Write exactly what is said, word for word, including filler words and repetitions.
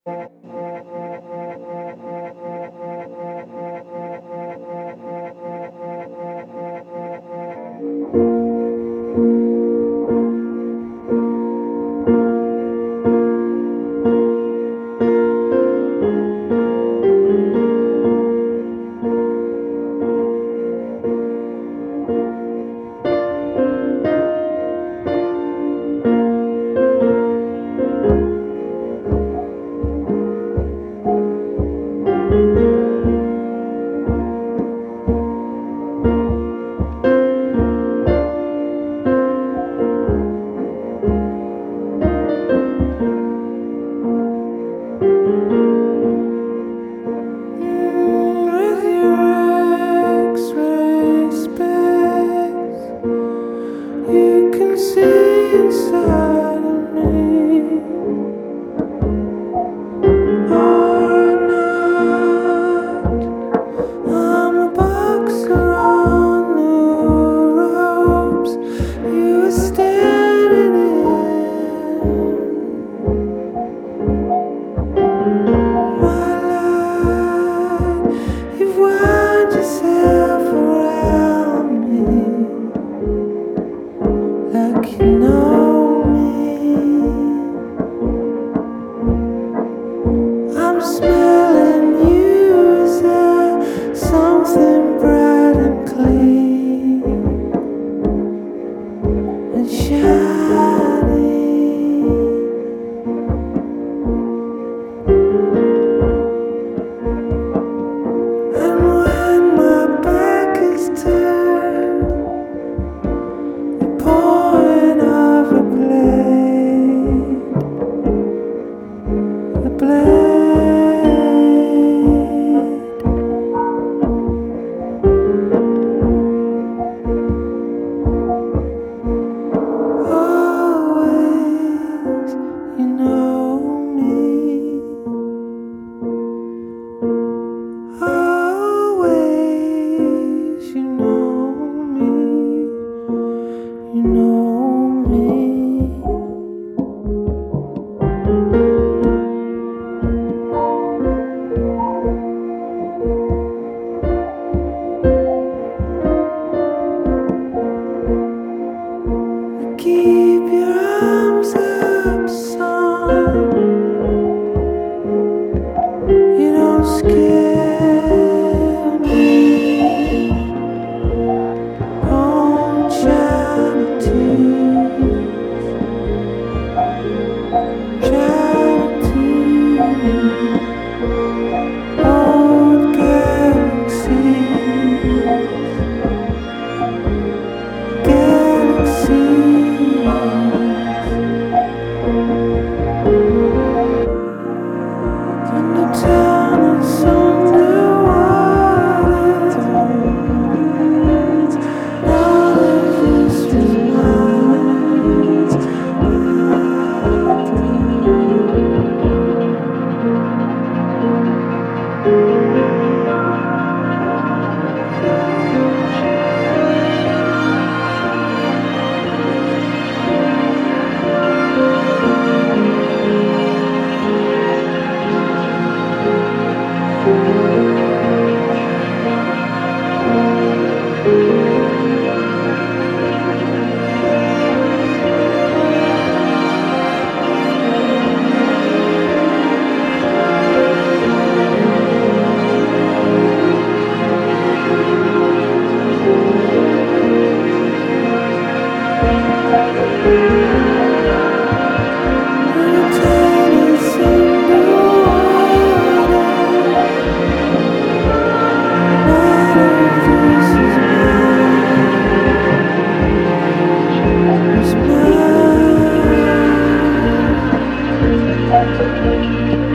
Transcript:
With your X-ray specs, you can see inside of me. Or not, I'm a boxer on the ropes you were standing in. My life, you've wound yourself around me like you know me. I'm smelling you as a something bright and clean and shiny. And when my back is turned, the point of a blade, the blade. Always, you know me. Always, you know me. You know me. Keep your arms up, son. You don't scare me. Old China tears, China tears, old galaxies, galaxies. And the town is underwater. All of this was mine. It's mine.